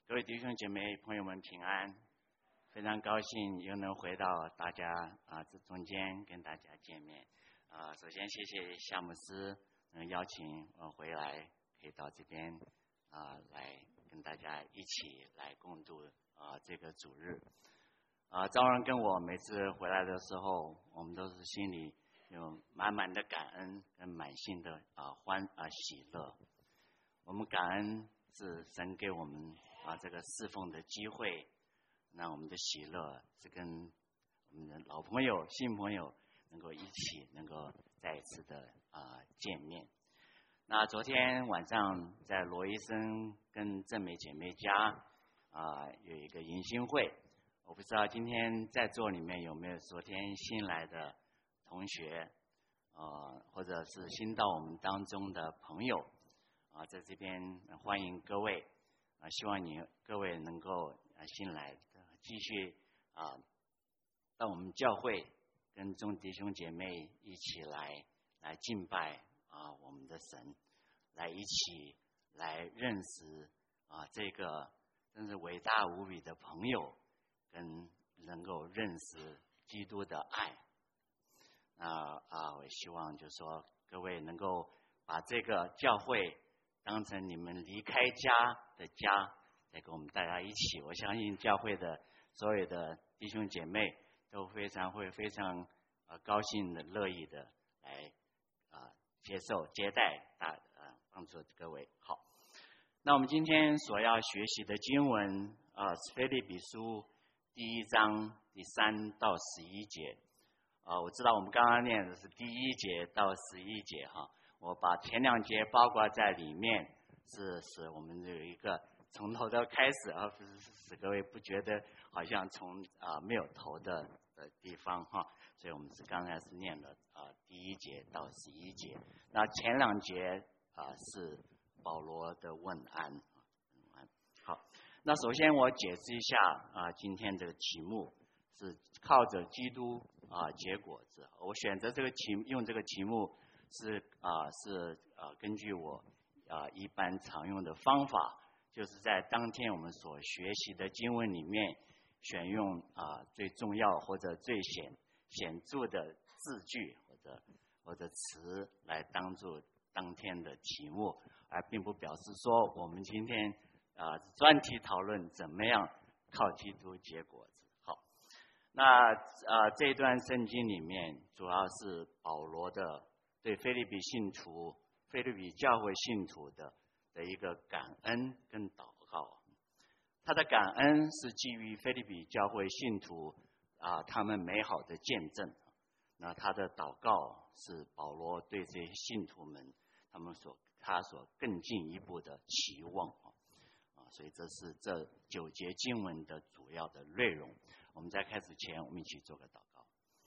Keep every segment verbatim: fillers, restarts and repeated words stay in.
各位弟兄姐妹朋友们平安，非常高兴又能回到大家啊这中间跟大家见面啊。首先谢谢夏牧师能邀请我回来，可以到这边啊来跟大家一起来共度啊这个主日啊。张人跟我每次回来的时候，我们都是心里有满满的感恩跟满心的啊欢啊喜乐。我们感恩是神给我们啊这个侍奉的机会，那我们的喜乐是跟我们的老朋友新朋友能够一起能够再一次的啊见面。那昨天晚上在罗医生跟正美姐妹家啊有一个迎新会，我不知道今天在座里面有没有昨天新来的同学啊，或者是新到我们当中的朋友啊，在这边欢迎各位啊，希望你各位能够啊新来的继续啊到我们教会跟众弟兄姐妹一起来来敬拜啊我们的神，来一起来认识啊这个真是伟大无比的朋友，跟能够认识基督的爱。啊啊，我希望就是说各位能够把这个教会当成你们离开家的家，来跟我们大家一起。我相信教会的所有的弟兄姐妹都非常会非常呃高兴的、乐意的来啊、呃、接受接待大呃帮助各位。好，那我们今天所要学习的经文啊是腓立比书第一章第三到十一节啊、呃。我知道我们刚刚念的是第一节到十一节哈。我把前两节包括在里面，是使我们有一个从头到开始，而不是使各位不觉得好像从啊、呃、没有头的的地方哈。所以我们是刚才是念了啊、呃、第一节到十一节，那前两节啊、呃、是保罗的问安。好，那首先我解释一下啊、呃、今天这个题目是靠着基督啊、呃、结果子。我选择这个题用这个题目。是啊、呃，是啊、呃，根据我啊、呃、一般常用的方法，就是在当天我们所学习的经文里面，选用啊、呃、最重要或者最显显著的字句或者或者词来当做当天的题目，而并不表示说我们今天啊、呃、专题讨论怎么样靠基督结果子。好，那啊、呃、这段圣经里面主要是保罗的。对腓立比信徒、腓立比教会信徒的的一个感恩跟祷告，他的感恩是基于腓立比教会信徒啊他们美好的见证。那他的祷告是保罗对这些信徒们他们所他所更进一步的期望啊，所以这是这九节经文的主要的内容。我们在开始前，我们一起做个祷告。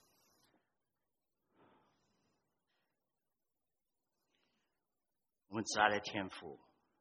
我们慈爱的天父，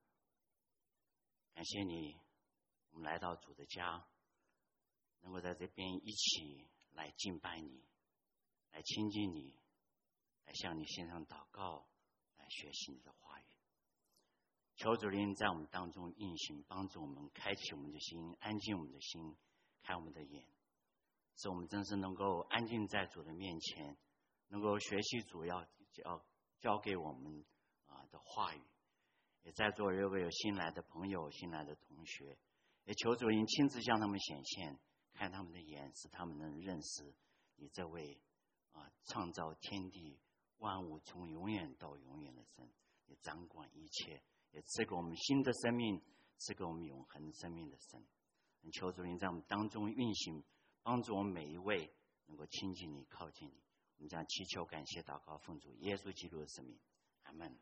感谢你，我们来到主的家，能够在这边一起来敬拜你，来亲近你，来向你献上祷告，来学习你的话语。求主灵在我们当中运行，帮助我们开启我们的心，安静我们的心，开我们的眼，使我们真是能够安静在主的面前，能够学习主要教教给我们啊的话语。也在座如果有新来的朋友、新来的同学，也求主您亲自向他们显现，开他们的眼，使他们能认识你这位啊创造天地万物从永远到永远的神，也掌管一切，也赐给我们新的生命，赐给我们永恒生命的神。求主您在我们当中运行，帮助我们每一位能够亲近你、靠近你。我们将祈求、感谢、祷告，奉主耶稣基督的圣名，阿们。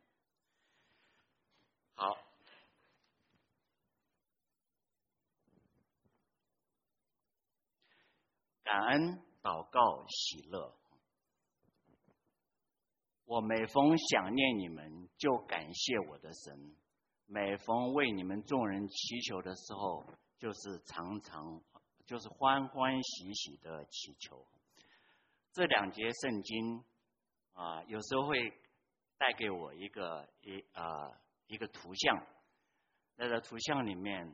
好，感恩、祷告、喜乐。我每逢想念你们，就感谢我的神；每逢为你们众人祈求的时候，就是常常就是欢欢喜喜的祈求。这两节圣经啊、呃，有时候会带给我一个一啊、呃、一个图像，在这图像里面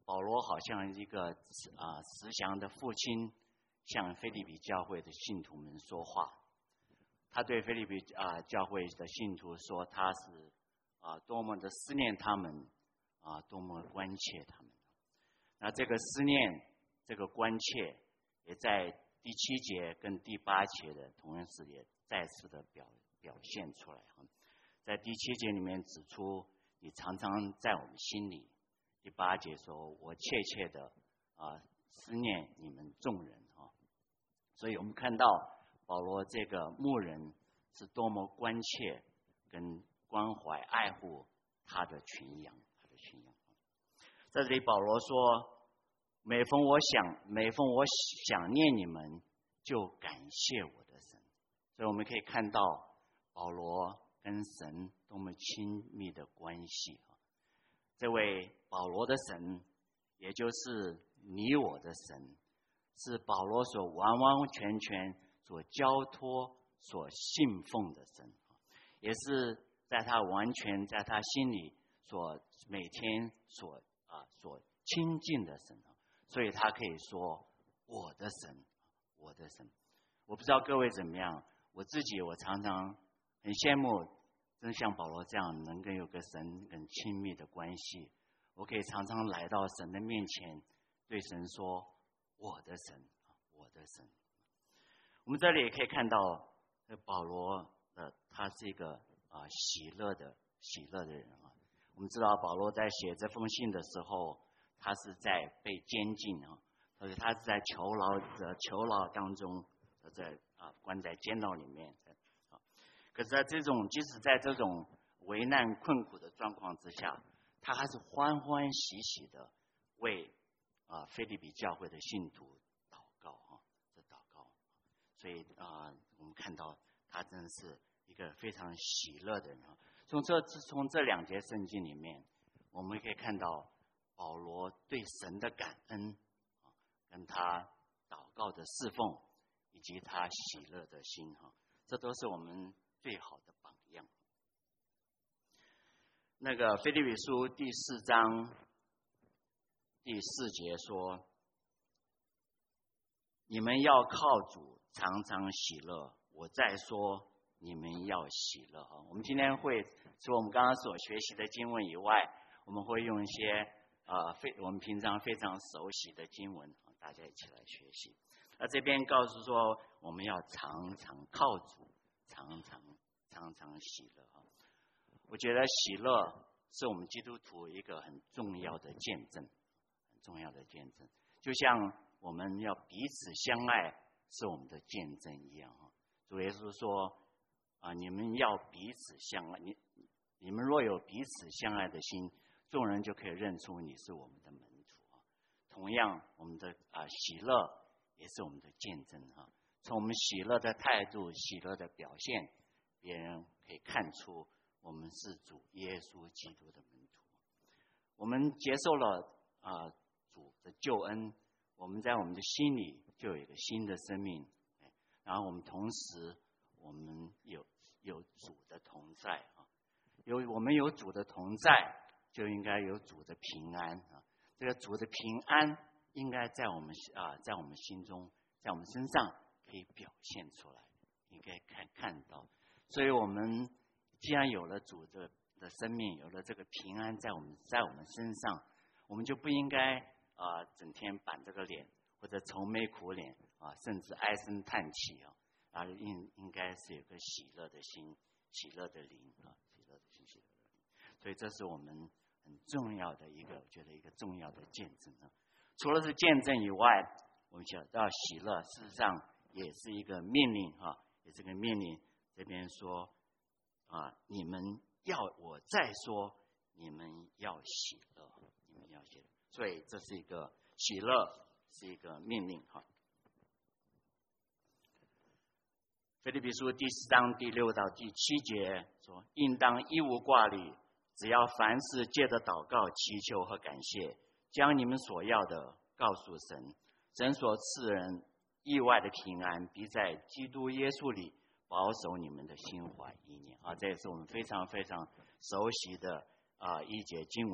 保罗好像一个啊慈祥的父亲，向腓立比教会的信徒们说话。他对腓立比啊教会的信徒说，他是啊多么的思念他们，啊多么关切他们。那这个思念，这个关切，也在第七节跟第八节的同样是也再次的表表现出来。在第七节里面指出，你常常在我们心里。第八节说，我切切的啊思念你们众人啊。所以我们看到保罗这个牧人是多么关切跟关怀爱护他的群羊，他的群羊。在这里保罗说，每逢我想每逢我想念你们，就感谢我的神。所以我们可以看到保罗跟神多么亲密的关系。这位保罗的神，也就是你我的神，是保罗所完完全全所交托、所信奉的神，也是在他完全在他心里所每天所啊所亲近的神，所以他可以说我的神，我的神。我不知道各位怎么样，我自己我常常很羡慕。真像保罗这样能够有个神很亲密的关系，我可以常常来到神的面前，对神说我的神，我的神。我们这里也可以看到保罗的他是一个啊喜乐的喜乐的人啊。我们知道保罗在写这封信的时候，他是在被监禁啊，所以他是在囚牢的囚牢当中，在啊关在监牢里面。可是在这种即使在这种危难困苦的状况之下，他还是欢欢喜喜的为啊腓立比教会的信徒祷告啊，这祷告。所以啊，我们看到他真的是一个非常喜乐的人啊。从这从这两节圣经里面，我们可以看到保罗对神的感恩啊，跟他祷告的侍奉，以及他喜乐的心哈，这都是我们最好的榜样。那个腓立比书第四章第四节说，你们要靠主常常喜乐。我再说，你们要喜乐。我们今天会除了我们刚刚所学习的经文以外，我们会用一些呃非我们平常非常熟悉的经文，大家一起来学习。那这边告诉说，我们要常常靠主，常常常常喜乐。我觉得喜乐是我们基督徒一个很重要的见证，很重要的见证。就像我们要彼此相爱是我们的见证一样。主耶稣说啊，你们要彼此相爱，你你们若有彼此相爱的心，众人就可以认出你是我们的门徒。同样，我们的啊喜乐也是我们的见证哈。从我们喜乐的态度、喜乐的表现，别人可以看出我们是主耶稣基督的门徒。我们接受了啊主的救恩，我们在我们的心里就有一个新的生命。然后我们同时，我们有有主的同在啊，有我们有主的同在，就应该有主的平安啊。这个主的平安应该在我们啊，在我们心中，在我们身上可以表现出来，应该看看到。所以我们既然有了主的的生命，有了这个平安在我们在我们身上，我们就不应该啊整天板着个脸，或者愁眉苦脸啊，甚至唉声叹气啊，而应应该是有个喜乐的心，喜乐的灵啊，喜乐的心，喜乐的灵。所以这是我们很重要的一个，我觉得一个重要的见证啊。除了是见证以外，我们讲到喜乐，事实上也是一个命令啊，也是个命令。这边说啊，你们要我再说，你们要喜乐，你们要喜乐。所以这是一个喜乐，是一个命令哈。腓立比书第四章第六到第七节说，应当一无挂虑，只要凡事借着祷告、祈求和感谢，将你们所要的告诉神。神所赐人意外的平安，必在基督耶稣里保守你们的心怀意念啊！这也是我们非常非常熟悉的啊一节经文。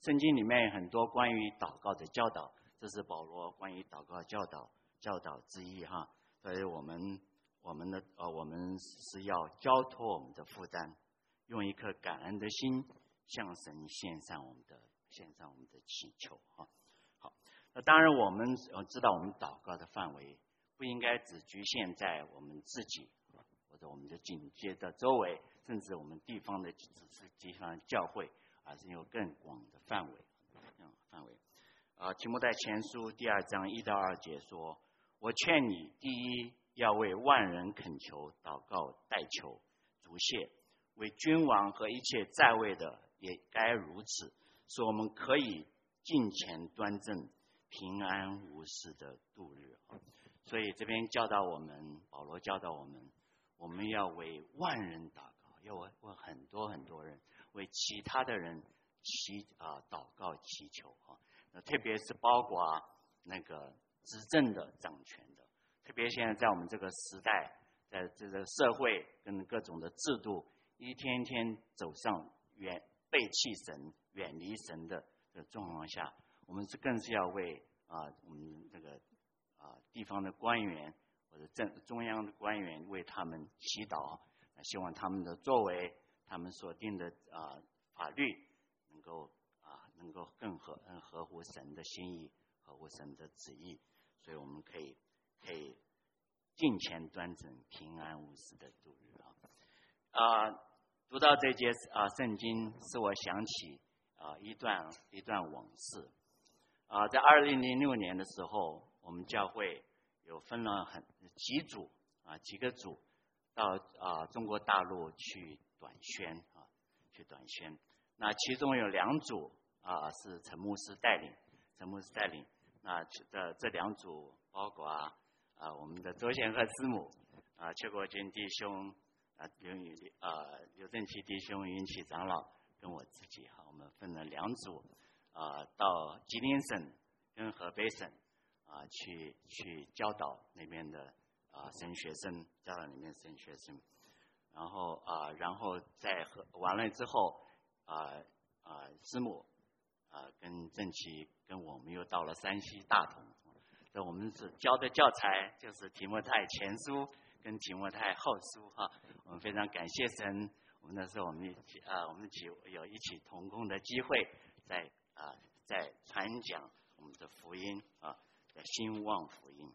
圣经里面很多关于祷告的教导，这是保罗关于祷告教导教导之一哈。所以我们我们的呃我们是要交托我们的负担，用一颗感恩的心向神献上我们的献上我们的祈求哈。好，那当然我们呃知道我们祷告的范围不应该只局限在我们自己或者我们的警戒的周围，甚至我们地方的只是地方教会，而是有更广的范围范围。啊，提摩太前书第二章一到二节说：“我劝你，第一要为万人恳求、祷告、代求、祝谢，为君王和一切在位的也该如此，使我们可以敬虔端正、平安无事的度日。”所以这边教导我们，保罗教导我们，我们要为万人祷告，要为很多很多人，为其他的人祈啊祷告祈求啊。特别是包括那个执政的、掌权的，特别现在在我们这个时代，在这个社会跟各种的制度一天天走上远背弃神、远离神的的状况下，我们是更是要为啊我们这个啊地方的官员或者政中央的官员为他们祈祷，希望他们的作为、他们所定的啊法律能够啊能够更合合乎神的心意、合乎神的旨意，所以我们可以可以敬虔端正、平安无事的度日啊。啊，读到这节啊圣经，使我想起啊一段一段往事啊，在二零零六年的时候，我们教会有分了很几组啊几个组到啊中国大陆去短宣啊去短宣，那其中有两组啊是陈牧师带领，陈牧师带领，那这这两组包括啊啊我们的周贤和师母啊邱国军弟兄啊刘宇啊刘正奇弟兄、云启长老跟我自己哈，我们分了两组啊到吉林省跟河北省啊去去教导那边的啊神学生，教导里面神学生，然后啊然后在和完了之后啊啊师母啊跟正奇跟我们又到了山西大同，那我们是教的教材就是提摩太前书跟提摩太后书哈，我们非常感谢神，我们那时候我们一起啊我们一起有一起同工的机会，在啊在传讲我们的福音啊，在兴旺福音，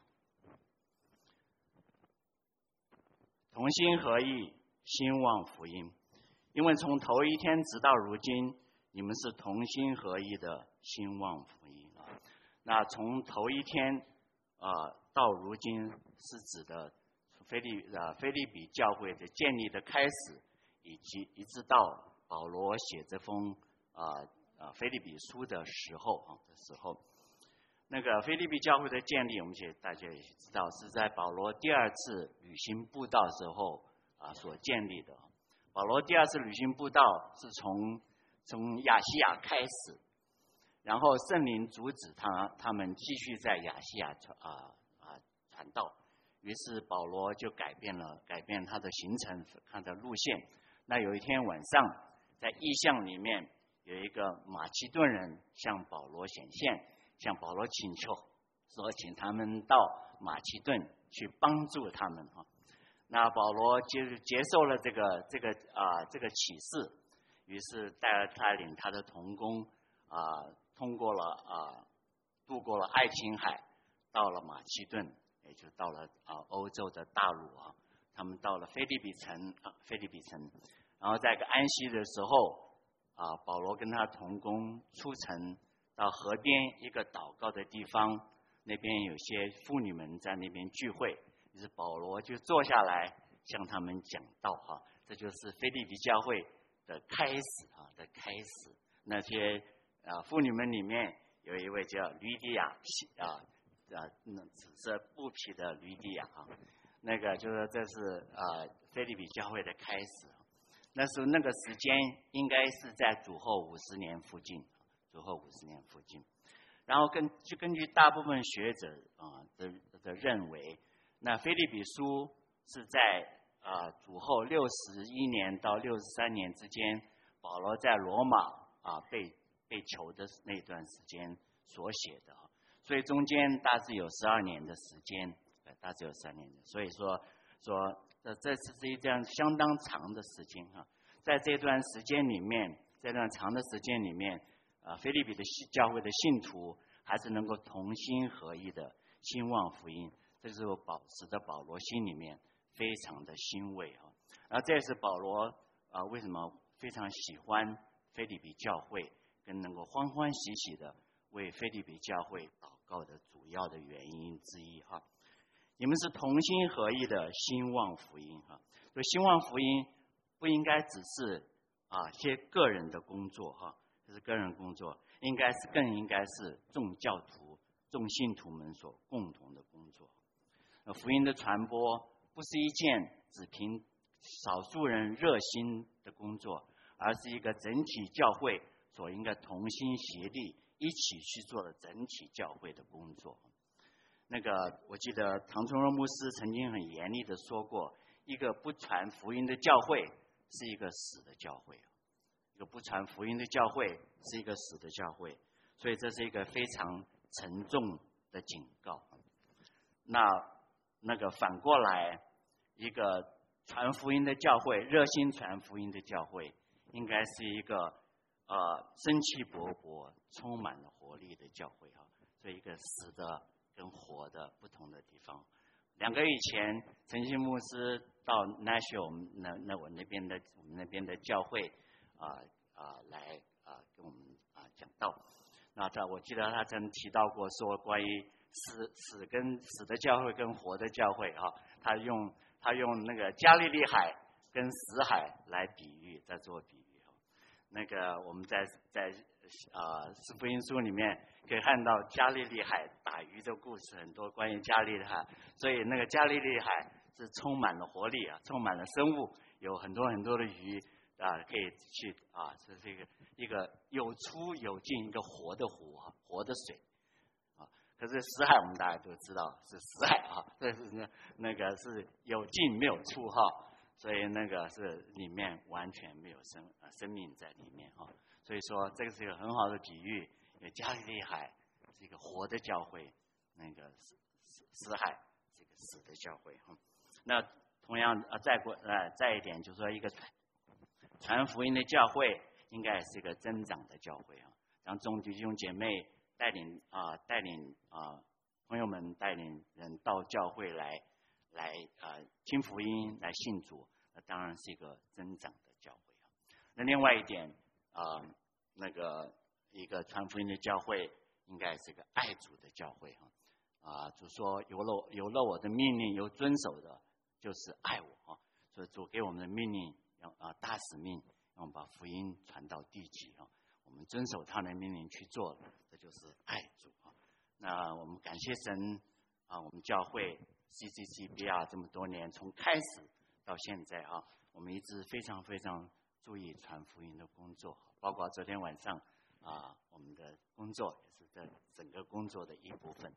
同心合意兴旺福音，因为从头一天直到如今，你们是同心合意的兴旺福音啊。那从头一天啊到如今，是指的腓利啊腓利比教会的建立的开始，以及一直到保罗写这封啊啊腓利比书的时候啊的时候，那个腓利比教会的建立，我们也大家也知道，是在保罗第二次旅行布道时候啊所建立的。保罗第二次旅行布道是从从亚细亚开始，然后圣灵阻止他他们继续在亚细亚传啊啊传道，于是保罗就改变了改变他的行程，他的路线。那有一天晚上，在异象里面有一个马其顿人向保罗显现，向保罗请求，说请他们到马其顿去帮助他们哈。那保罗接接受了这个这个啊这个启示，于是带带领他的同工啊通过了啊渡过了爱琴海，到了马其顿，也就到了啊欧洲的大陆啊。他们到了腓立比城啊腓立比城，然后在个安息的时候啊，保罗跟他同工出城到河边一个祷告的地方，那边有些妇女们在那边聚会，于是保罗就坐下来向他们讲道哈，这就是腓立比教会的开始啊的开始。那些啊妇女们里面有一位叫吕底亚啊啊紫色布匹的吕底亚啊，那个就是这是啊腓立比教会的开始。那时候那个时间应该是在主后五十年附近，主后五十年附近。然后根就根据大部分学者啊的的认为，那腓立比书是在啊主后六十一年到六十三年之间，保罗在罗马啊被被囚的那段时间所写的，所以中间大致有十二年的时间，大致有十二年的，所以说说这这是一段相当长的时间哈。在这段时间里面，这段长的时间里面，啊，腓立比的教会的信徒还是能够同心合意的兴旺福音，这是我保使得保罗心里面非常的欣慰啊。而这也是保罗啊为什么非常喜欢腓立比教会，跟能够欢欢喜喜的为腓立比教会祷告的主要的原因之一哈。你们是同心合意的兴旺福音哈，所以兴旺福音不应该只是啊些个人的工作哈，这是个人工作，应该是更应该是众教徒、众信徒们所共同的工作。福音的传播不是一件只凭少数人热心的工作，而是一个整体教会所应该同心协力一起去做的整体教会的工作。那个我记得唐崇荣牧师曾经很严厉的说过，一个不传福音的教会是一个死的教会，一个不传福音的教会是一个死的教会，所以这是一个非常沉重的警告。那那个反过来，一个传福音的教会，热心传福音的教会，应该是一个呃生气勃勃、充满了活力的教会哈。所以一个死的跟活的不同的地方。两个月以前，陈信牧师到 Nashville 我们那那我那边的我们那边的教会啊啊、呃呃、来啊、呃、跟我们啊、呃、讲道。那他我记得他曾提到过说关于死死跟死的教会跟活的教会哈，他用他用那个加利利海跟死海来比喻，在做比喻。那个我们在在啊四福音书里面可以看到加利利海打鱼的故事很多，关于加利利海，所以那个加利利海是充满了活力啊，充满了生物，有很多很多的鱼啊可以去啊，这是一个一个有出有进一个活的湖啊，活的水啊。可是死海我们大家都知道是死海啊，这是那那个是有进没有出哈。所以那个是里面完全没有生呃生命在里面哈，所以说这个是一个很好的比喻。加利利海是一个活的教会，那个死死海是一个死的教会哈。那同样啊，再过呃再一点就是说，一个传传福音的教会应该也是一个增长的教会啊，让众弟兄姐妹带领啊、呃、带领啊、呃、朋友们带领人到教会来。来啊、呃，听福音，来信主，那当然是一个增长的教会啊。那另外一点啊、呃，那个一个传福音的教会，应该是个爱主的教会哈。啊，主说有了有了我的命令，有遵守的，就是爱我哈。所以主给我们的命令，要啊大使命，让我们把福音传到地极哈。我们遵守他的命令去做，这就是爱主啊。那我们感谢神啊，我们教会。C C C B R 这么多年，从开始到现在啊，我们一直非常非常注意传福音的工作，包括昨天晚上啊，我们的工作也是这整个工作的一部分。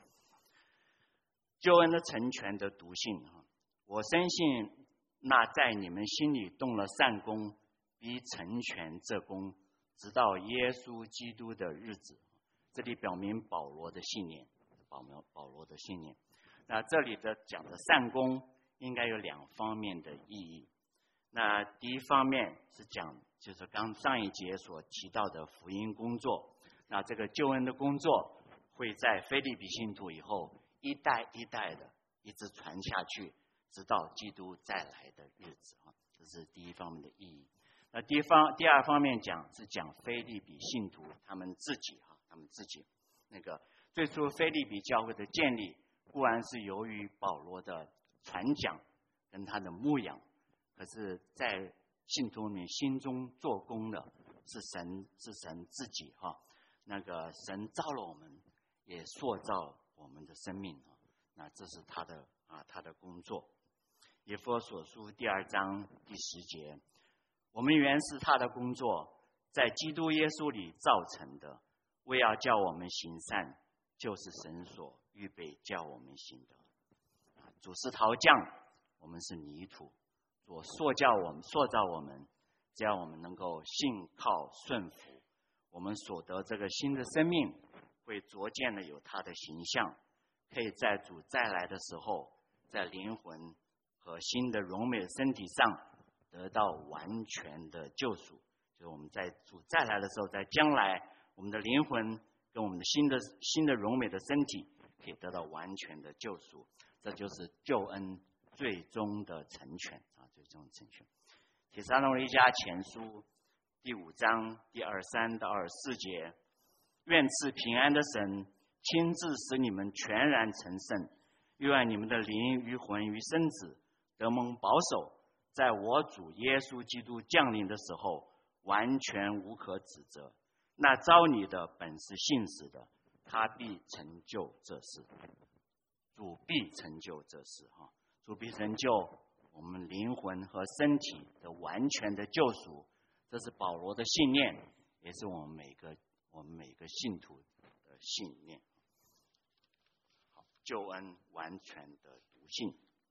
救恩的成全的独性啊，我深信那在你们心里动了善功，必成全这功，直到耶稣基督的日子。这里表明保罗的信念，保罗保罗的信念。那这里的讲的善功应该有两方面的意义。那第一方面是讲，就是刚上一节所提到的福音工作。那这个救恩的工作会在腓立比信徒以后一代一代的一直传下去，直到基督再来的日子啊，这是第一方面的意义。那第一方第二方面讲是讲腓立比信徒他们自己哈，他们自己那个最初腓立比教会的建立。固然是由于保罗的传讲跟他的牧养，可是在信徒们心中做工的是神，是神自己哈。那个神造了我们，也塑造我们的生命啊。那这是他的啊他的工作。以弗所书第二章第十节，我们原是他的工作，在基督耶稣里造成的，为要叫我们行善，就是神所预备叫我们行的。主是陶匠，我们是泥土，主塑造我们塑造我们，只要我们能够信靠顺服， 我们所得这个新的生命会逐渐的有他的形象，可以在主再来的时候，在灵魂和新的荣美的身体上得到完全的救赎。就是我们在主再来的时候，在将来我们的灵魂跟我们的新的新的荣美的身体可以得到完全的救赎，这就是救恩最终的成全啊！最终的成全。帖撒罗尼迦前书第五章第二三到二四节，愿赐平安的神亲自使你们全然成圣，愿你们的灵与魂与身子得蒙保守，在我主耶稣基督降临的时候完全无可指责。那召你的本是信实的，他必成就这事。主必成就这事哈，主必成就我们灵魂和身体的完全的救赎。这是保罗的信念，也是我们每个我们每个信徒的信念。好，救恩完全的笃信，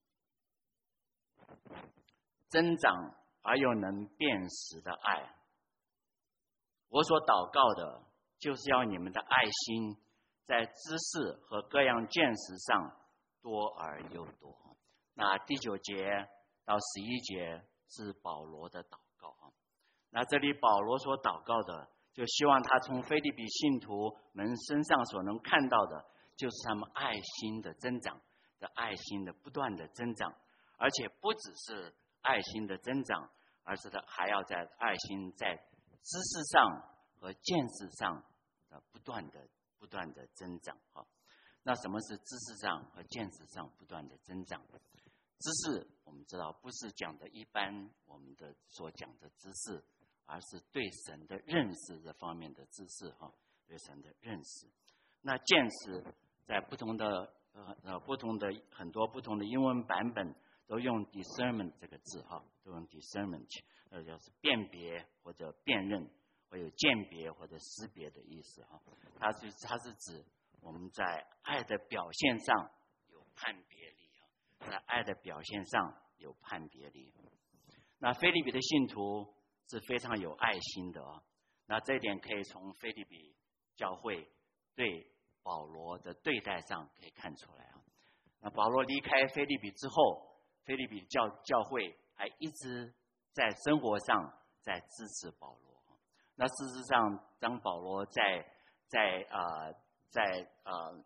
增长而又能辨识的爱。我所祷告的，就是要你们的爱心在知识和各样见识上多而又多。那第九节到十一节是保罗的祷告啊。那这里保罗所祷告的，就希望他从腓立比信徒们身上所能看到的，就是他们爱心的增长的爱心的不断的增长，而且不只是爱心的增长，而是他还要在爱心在知识上和见识上的不断的不断的增长啊。那什么是知识上和见识上不断的增长？知识我们知道不是讲的一般我们的所讲的知识，而是对神的认识这方面的知识哈，对神的认识。那见识在不同的呃呃不同的很多不同的英文版本都用 discernment 这个字哈，都用 discernment， 呃就是辨别或者辨认，或有鉴别或者识别的意思哈。它是它是指我们在爱的表现上有判别力哈，在爱的表现上有判别力。那腓立比的信徒是非常有爱心的啊，那这一点可以从腓立比教会对保罗的对待上可以看出来啊。那保罗离开腓立比之后，腓立比教教会还一直在生活上在支持保罗。那事实上，当保罗在在啊、呃、在呃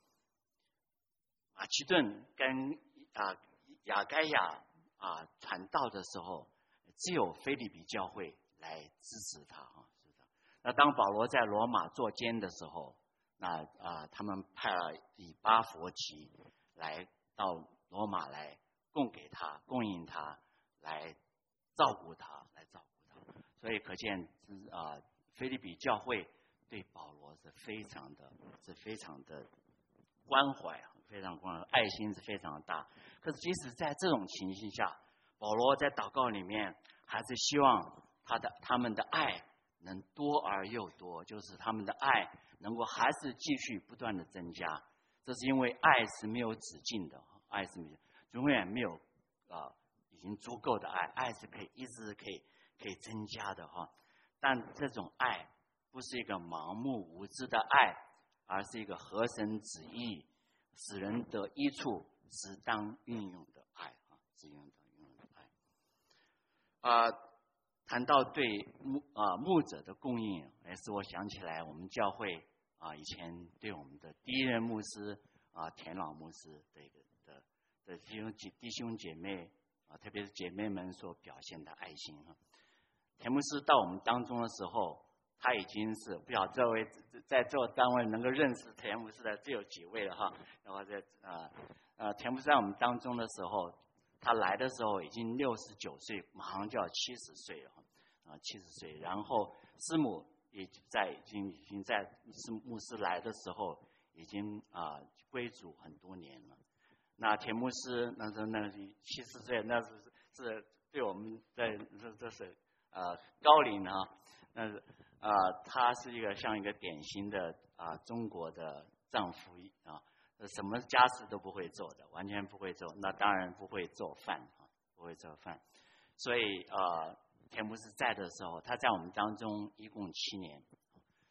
马其顿跟啊、呃、亚该亚啊传道的时候，只有腓立比教会来支持他啊。那当保罗在罗马做监的时候，那啊、呃、他们派了以巴弗提来到罗马来供给他、供应他、来照顾他、来照顾他。所以可见啊、呃，腓立比教会对保罗是非常的、是非常的关怀，非常关怀，爱心是非常的大。可是即使在这种情形下，保罗在祷告里面还是希望他的他们的爱能多而又多，就是他们的爱能够还是继续不断的增加。这是因为爱是没有止境的，爱是没有永远没有啊、呃、已经足够的爱，爱是可以一直可以可以增加的哈。但这种爱不是一个盲目無知的爱，而是一个合神旨意、使人得益处、适当运用的爱啊，适当运用的爱。啊、呃，谈到对牧啊、呃、牧者的供应，也是我想起来我们教会啊、呃、以前对我们的第一任牧师啊、呃、田老牧师的一个的的弟兄姐弟兄姐妹啊、呃，特别是姐妹们所表现的爱心哈。田牧师到我们当中的时候，他已经是不晓得这位在座单位能够认识田牧师的只有几位了哈。然后在啊呃田牧师在我们当中的时候，他来的时候已经六十九岁，马上就要七十岁了啊，七十岁。然后师母也在已经已经在是牧师来的时候已经啊、呃、归主很多年了。那田牧师那时候那七十岁，那是是对我们在这这是呃高龄啊，那是啊、呃、他是一个像一个典型的啊、呃、中国的丈夫啊。什么家事都不会做的，完全不会做，那当然不会做饭啊，不会做饭。所以呃，田牧师在的时候，他在我们当中一共七年。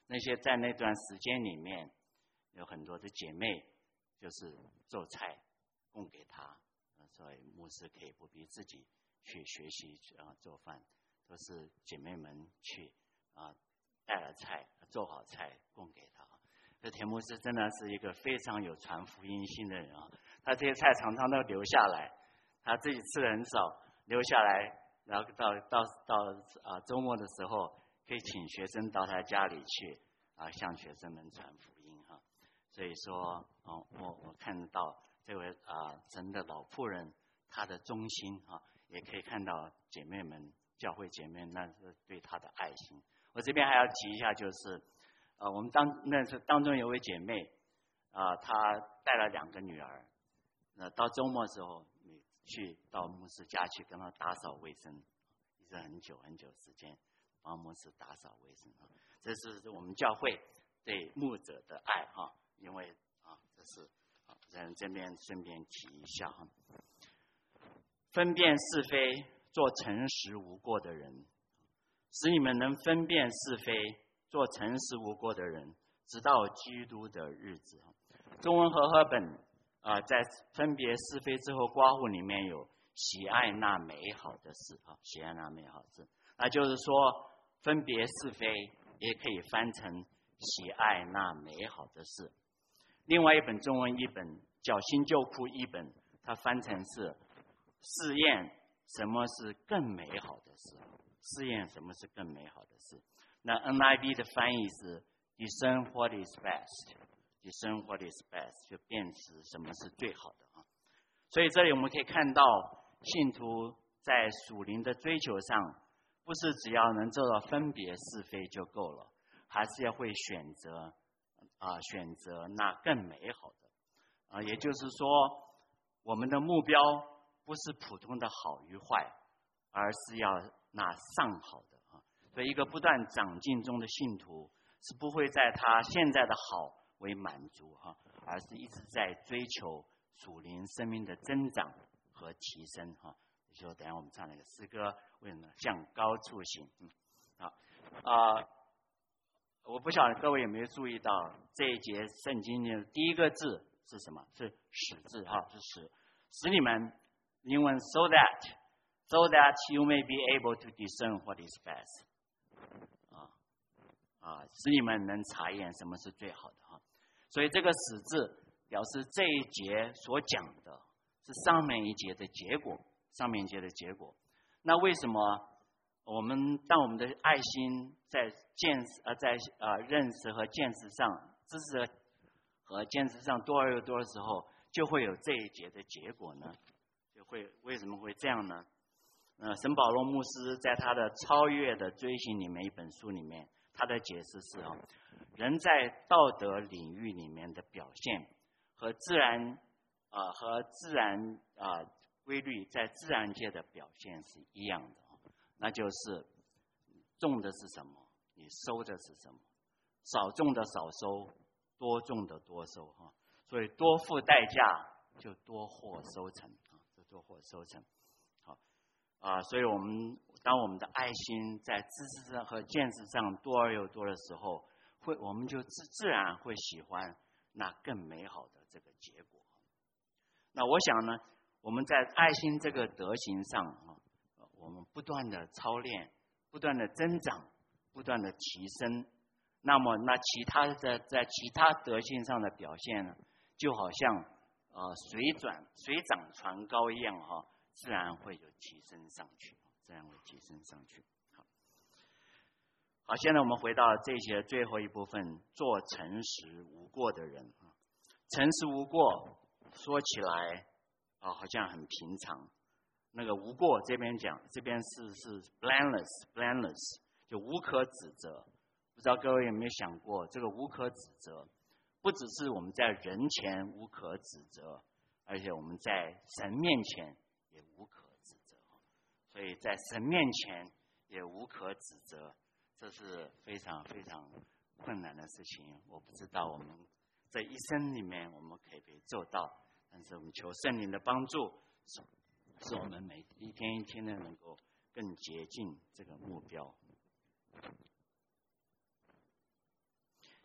那些在那段时间里面，有很多的姐妹就是做菜供给他，所以牧师可以不必自己去学习啊做饭，都是姐妹们去啊带了菜，做好菜供给他。这田牧师真的是一个非常有传福音心的人啊！他这些菜常常都留下来，他自己吃的很少，留下来，然后到到到啊周末的时候，可以请学生到他家里去啊，向学生们传福音哈。所以说，哦，我我看到这位啊神的老妇人，她的忠心哈，也可以看到姐妹们教会姐妹那是对她的爱心。我这边还要提一下，就是呃，我们当那是当中有位姐妹啊，她带了两个女儿，那到周末的时候，每去到牧师家去跟她打扫卫生，一直很久很久时间帮牧师打扫卫生啊。这是我们教会对牧者的爱哈，因为啊，这是啊，在这边顺便提一下哈，分辨是非，做诚实无过的人，使你们能分辨是非，做诚实无过的人，直到基督的日子。中文和合本啊、呃，在分别是非之后，括弧里面有喜爱那美好的事啊，喜爱那美好的事，那就是说分别是非也可以翻成喜爱那美好的事。另外一本中文译本叫新旧库译本，它翻成是试验什么是更美好的事，试验什么是更美好的事。那 N I V 的翻译是 discern what is best， discern what is best 就辨识什么是最好的啊。所以这里我们可以看到，信徒在属灵的追求上，不是只要能做到分别是非就够了，还是要会选择啊，选择那更美好的啊。也就是说，我们的目标不是普通的好与坏，而是要那上好的啊。所以，一个不断长进中的信徒是不会在他现在的好为满足哈，而是一直在追求属灵生命的增长和提升哈。就等一下我们唱那个诗歌，为什么向高处行？嗯，好啊、呃，我不晓得各位有没有注意到这一节圣经的第一个字是什么？是使字哈，是使使你们，英文 so that so that you may be able to discern what is best。啊啊，使你们能查验什么是最好的哈。所以这个使字表示这一节所讲的是上面一节的结果。上面一节的结果，那为什么我们当我们的爱心在见识呃在呃认识和见识上、知识和见识上多而又多的时候，就会有这一节的结果呢？就会为什么会这样呢？呃，沈保罗牧师在他的《超越的追寻》里面一本书里面，他的解释是啊，人在道德领域里面的表现和自然啊、呃、和自然啊。呃规律在自然界的表现是一样的，那就是种的是什么，你收的是什么，少种的少收，多种的多收哈。所以多付代价就多获收成啊，就多获收成。好啊，所以我们当我们的爱心在知识上和见识上多而又多的时候，会我们就自自然会喜欢那更美好的这个结果。那我想呢，我们在爱心这个德行上啊，我们不断的操练，不断的增长，不断的提升。那么，那其他的在其他德性上的表现呢，就好像呃水转水涨船高一样哈，自然会有提升上去，自然会提升上去。好，好，现在我们回到这些最后一部分，做诚实无过的人啊，诚实无过，说起来。啊、哦，好像很平常。那个无过这边讲，这边是是 blameless，blameless 就无可指责。不知道各位有没有想过，这个无可指责，不只是我们在人前无可指责，而且我们在神面前也无可指责。所以在神面前也无可指责，这是非常非常困难的事情。我不知道我们这一生里面我们可以不可以做到。但是我们求圣灵的帮助，使我们每一天一天的能够更接近这个目标。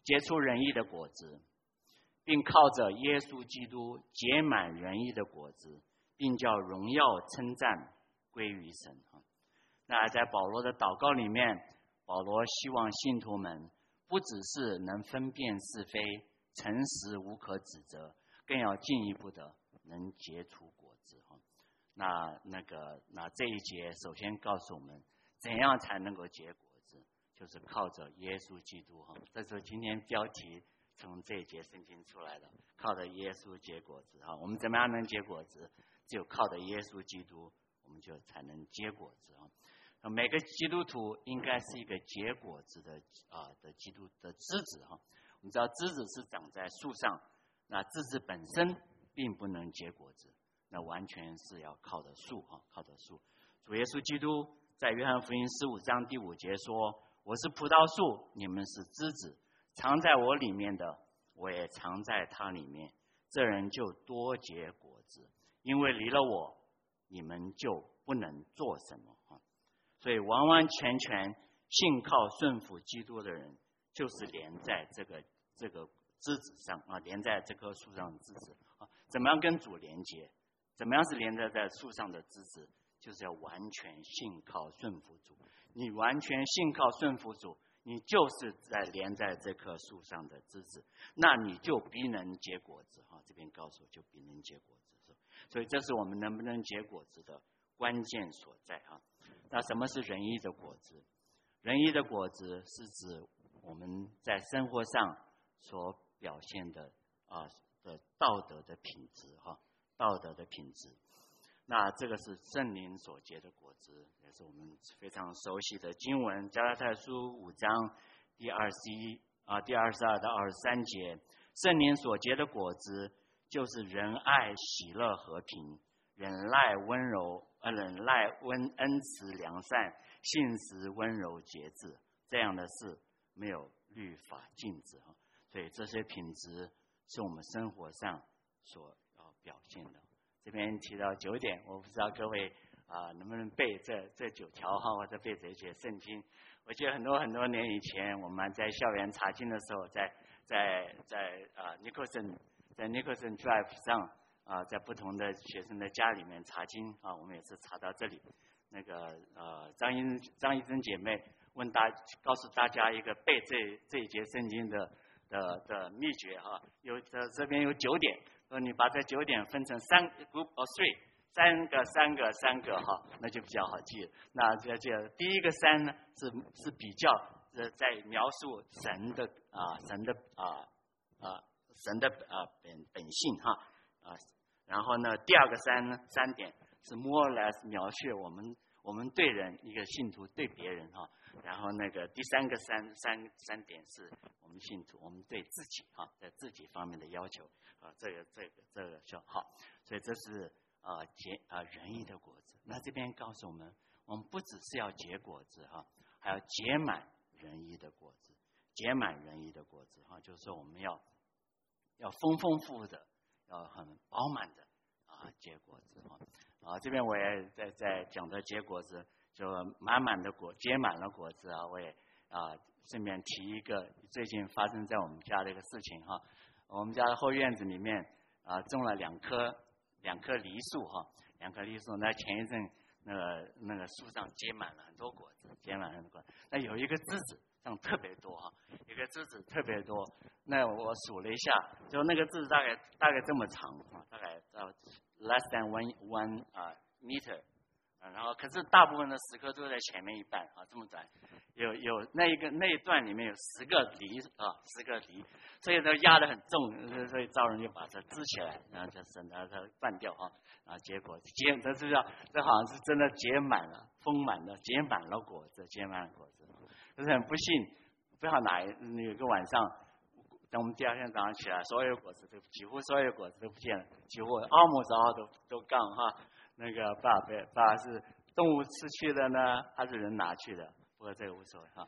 结出仁义的果子，并靠着耶稣基督结满仁义的果子，并叫荣耀称赞归于神。那在保罗的祷告里面，保罗希望信徒们不只是能分辨是非，诚实无可指责，更要进一步的能结出果子。那那个那这一节首先告诉我们怎样才能够结果子，就是靠着耶稣基督。这是今天标题从这一节圣经出来的，靠着耶稣结果子。我们怎么样能结果子？只有靠着耶稣基督，我们就才能结果子。每个基督徒应该是一个结果子的啊的基督的枝子。哈，我们知道枝子是长在树上，那枝子本身并不能结果子，那完全是要靠着树哈，靠着树。主耶稣基督在约翰福音十五章第五节说：“我是葡萄树，你们是枝子，藏在我里面的，我也藏在他里面。这人就多结果子，因为离了我，你们就不能做什么。”所以完完全全信靠顺服基督的人，就是连在这个这个枝子上啊，连在这棵树上的枝子啊。怎么样跟主连接？怎么样是连在在树上的枝子？就是要完全信靠顺服主。你完全信靠顺服主，你就是在连在这棵树上的枝子，那你就必能结果子哈。这边告诉我，就必能结果子。所以这是我们能不能结果子的关键所在啊。那什么是仁义的果子？仁义的果子是指我们在生活上所表现的啊的道德的品质哈，道德的品质。那这个是圣灵所结的果子，也是我们非常熟悉的经文，加拉太书五章第二十一啊第二十二到二十三节，圣灵所结的果子就是仁爱、喜乐、和平、忍耐、温柔。呃，忍耐、温恩慈、良善、信实、温柔、节制，这样的事没有律法禁止哈。所以这些品质是我们生活上所要表现的。这边提到九点，我不知道各位啊、呃、能不能背这这九条哈，或者背这些圣经。我记得很多很多年以前，我们在校园查经的时候，在在在啊尼克森在尼克森 Drive 上。啊，在不同的学生的家里面查经啊，我们也是查到这里。那个呃，张英张医生姐妹问大，告诉大家一个背这这一节圣经的的的秘诀哈、啊。有这这边有九点，说你把这九点分成三 group of three， 三个三个三个哈、啊，那就比较好记。那这这第一个三呢，是是比较呃在描述神的啊神的啊啊神的啊本本性哈啊。然后呢，第二个三呢，三点是 more or less 描述我们我们对人一个信徒对别人哈。然后那个第三个三三三点是我们信徒我们对自己哈，在自己方面的要求啊，这个这个这个就好。所以这是啊结啊仁义的果子。那这边告诉我们，我们不只是要结果子哈，还要结满仁义的果子，结满仁义的果子哈，就是说我们要要丰丰富富的。要很饱满的啊结果子啊，这边我也在在讲的结果子，就满满的果结满了果子啊，我也啊顺便提一个最近发生在我们家的一个事情哈。我们家的后院子里面啊种了两棵两棵梨树哈，两棵梨树，那前一阵那个那个树上结满了很多果子，结满了很多果子，那有一个枝子上特别多哈，一个枝子特别多。那我数了一下，就那个枝子大概大概这么长啊，大概呃 less than one one 啊 meter，啊，然后可是大部分的十棵都在前面一半啊，这么短，有有那一个那一段里面有十个梨啊，十个梨，所以呢压得很重，所以造人就把它支起来，然后就省得它断掉啊，啊结果结这知道这好像是真的结满了，丰满的结满了果子，结满了果子，可是很不幸，不知道哪一有个晚上。等我们第二天早上起来，所有果子都几乎所有果子都不见了，几乎 almost all 都都杠哈。那个爸爸爸是动物吃去的呢，还是人拿去的？不过这个无所谓哈。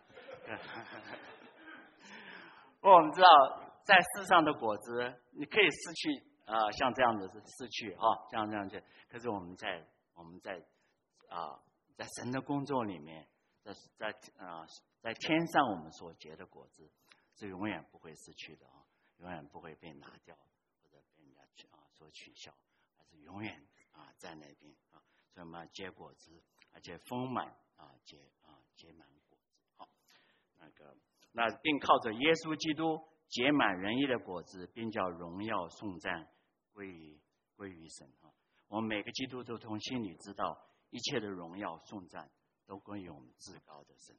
不过我们知道，在世上的果子，你可以失去啊、呃，像这样子失去哈，像这样子。可是我们在我们在啊、呃，在神的工作里面，在在啊、呃，在天上我们所结的果子。 是永远不会失去的啊，永远不会被拿掉或者被人家取啊所取消，而是永远啊在那边啊，所以我们要结果子，而且丰满啊结啊结满果子。好，那个那并靠着耶稣基督结满仁义的果子，并叫荣耀颂赞归于归于神啊。我们每个基督徒从心里知道，一切的荣耀颂赞都归于我们至高的神。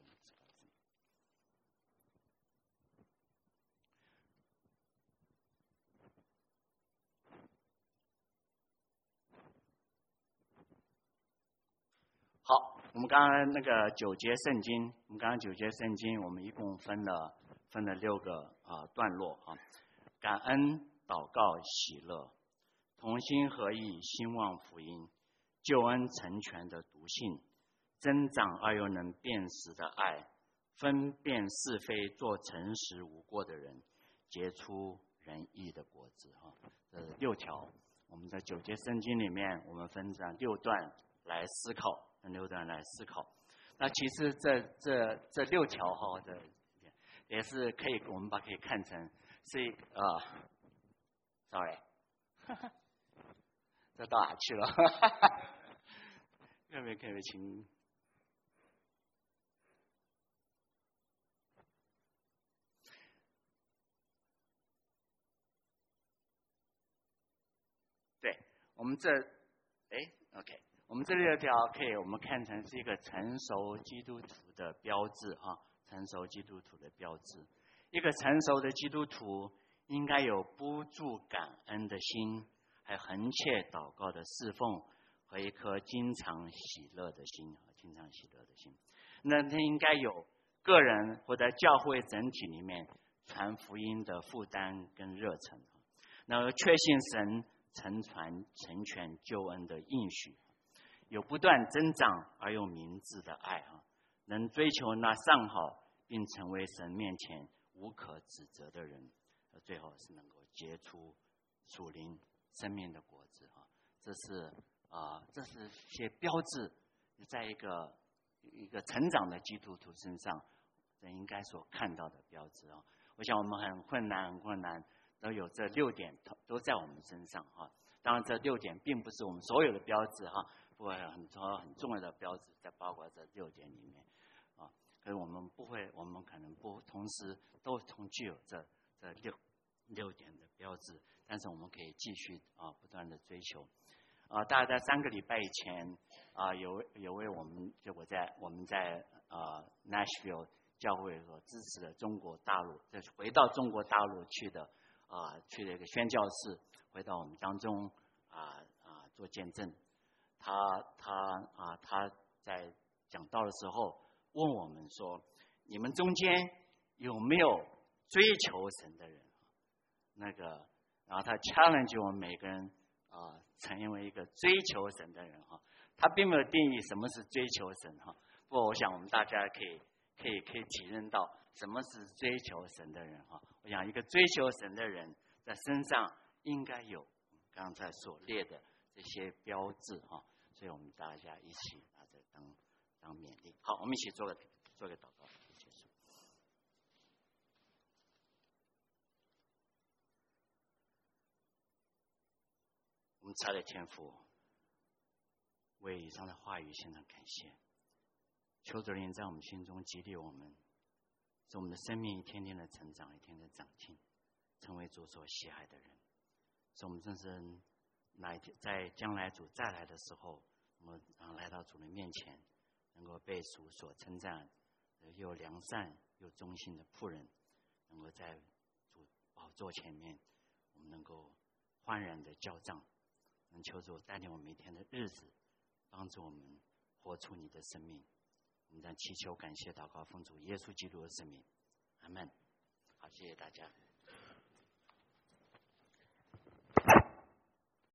好，我们刚刚那个九节圣经，我们刚刚九节圣经，我们一共分了分了六个啊段落啊，感恩、祷告、喜乐，同心合意，兴旺福音，救恩成全的笃信，增长而又能辨识的爱，分辨是非，做诚实无过的人，结出仁义的果子哈。这六条，我们在九节圣经里面，我们分成六段来思考。六段来思考，那其实这这这六条哈的，也是可以我们把可以看成是啊、呃、，sorry， 这到哪去了？可不可以可不可以请？对，我们这哎 ，OK。我们这六条可以我们看成是一个成熟基督徒的标志哈，成熟基督徒的标志。一个成熟的基督徒应该有不住感恩的心，还有恒切祷告的侍奉，和一颗经常喜乐的心，经常喜乐的心。那他应该有个人或者教会整体里面传福音的负担跟热忱，那确信神承传成全救恩的应许。有不断增长而又明智的爱啊，能追求那上好，并成为神面前无可指责的人，最后是能够结出属灵生命的果子啊。这是啊、呃，这是一些标志，在一个一个成长的基督徒身上，人应该所看到的标志啊。我想我们很困难，很困难，都有这六点都在我们身上啊。当然，这六点并不是我们所有的标志哈。不过很多很重要的标志在包括这六点里面啊，可是我们不会，我们可能不同时都同具有这这六六点的标志，但是我们可以继续啊不断的追求啊。大概在三个礼拜以前啊，有有位我们就我在我们在啊 Nashville 教会所支持的中国大陆，就是回到中国大陆去的啊，去了一个宣教士，回到我们当中啊啊做见证。他他啊他在讲道的时候问我们说：“你们中间有没有追求神的人？”那个，然后他 challenge 我们每个人啊，成为一个追求神的人哈。他并没有定义什么是追求神哈，不过我想我们大家可以可以可以体认到什么是追求神的人哈。我想一个追求神的人在身上应该有刚才所列的这些标志哈。所以我们大家一起把这当当勉励。好，我们一起做个做个祷告，结束。我们差的天父，为以上的话语献上感谢。求主灵在我们心中激励我们，使我们的生命一天天的成长，一天天的长进，成为主所喜爱的人。使我们真正来在将来主再来的时候，我们来到主的面前，能够被主所称赞，又良善又忠心的仆人，能够在主宝座前面，我们能够欢然的交账。能求主带领我们每天的日子，帮助我们活出你的生命。我们将祈求、感谢、祷告，奉主耶稣基督的圣名，阿们。好，谢谢大家。